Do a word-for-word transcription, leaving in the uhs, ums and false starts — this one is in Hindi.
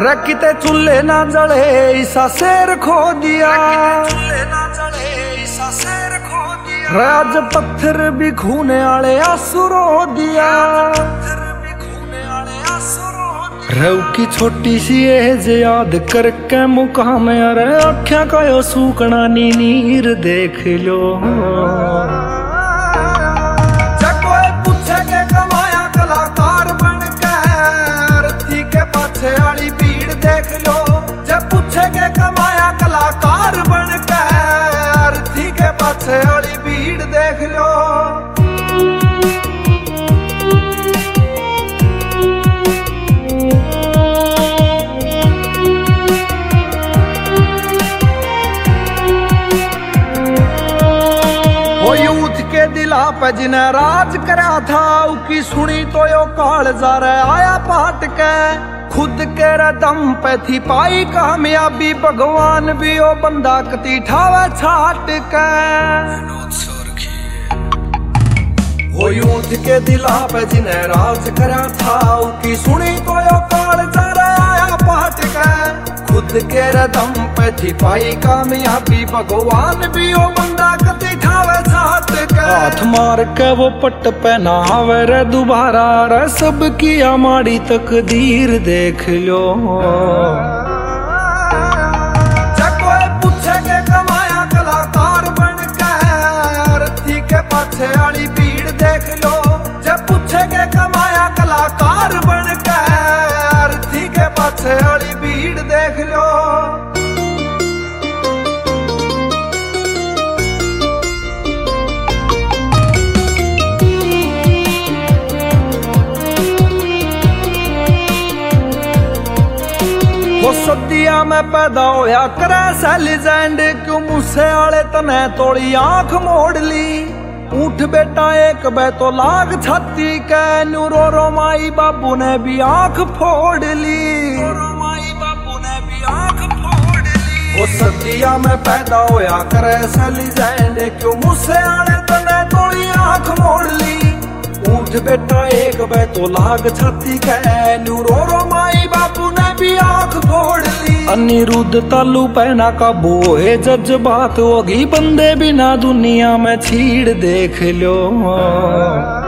रखते चूल्हे ना जले ईसा शेर खो दिया, राज पत्थर भी खूने आले आंसू रो दिया। रऊ की छोटी सी एज याद करके मुकाम अरे आख्या का यो सूकना नी नीर देख लो। वाली भीड़ देख लो, जब पूछेगे कमाया कलाकार बन के, अर्थी के पाछे वाली भीड़ देख लो। वो यूथ के दिला पे जिन्हें राज करा था, उसकी सुनी तो यो काल जा रहा आया पाट के। खुद के दम पे थी पाई कामयाबी, भगवान भी ओ बंदा कती ठावे छाट के। वो यूथ के दिला पे जिन्हें राज करा था, उसकी सुनी तो यो काल जा रहा आया पाट के। खुद के दम पे थी पाई कामयाबी, भगवान भी ओ बंदा कती ठावे छाट के। हाथ मार के वो पट पहना रे दोबारा, रे सब की हमारी तकदीर देख लो। जब कोई पूछे के कमाया कलाकार बन के, अर्थी के पाछे वाली भीड़ देख लो। जब पूछे के कमाया कलाकार बन के, अर्थी के पाछे वाली भीड़ देख लो। वो सदिया में पैदा होया करे सेलिजेंड, क्यों मूसे आले तने तोड़ी आंख मोड़ ली। ऊठ बेटा एक बे तो लाग छाती के, न्यू रो रो माई बाबू ने भी आंख फोड़ ली। माई बाबू ने भी आंख फोड़ ली। वो सदिया में पैदा होया करे सेलिजेंड, क्यों मूसे आले तने तोड़ी आंख मोड़ ली। ऊठ बेटा एक बे तो लाग छाती के, न्यू रो रो माई बाबू ने भी आंख फोड़ ली। अनिरुद्ध तालू पहना का बोए जज्बात होगी, बंदे बिना दुनिया में छीड़ देख लो।